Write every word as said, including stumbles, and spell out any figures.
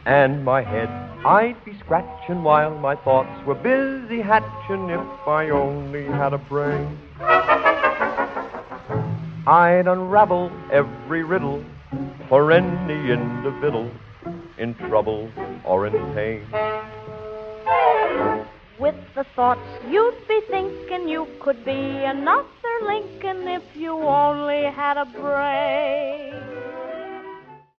and my head I'd be scratching while my thoughts were busy hatching. If I only had a brain, I'd unravel every riddle for any individual in trouble or in pain. With the thoughts you'd be thinking, you could be another Lincoln if you only had a brain.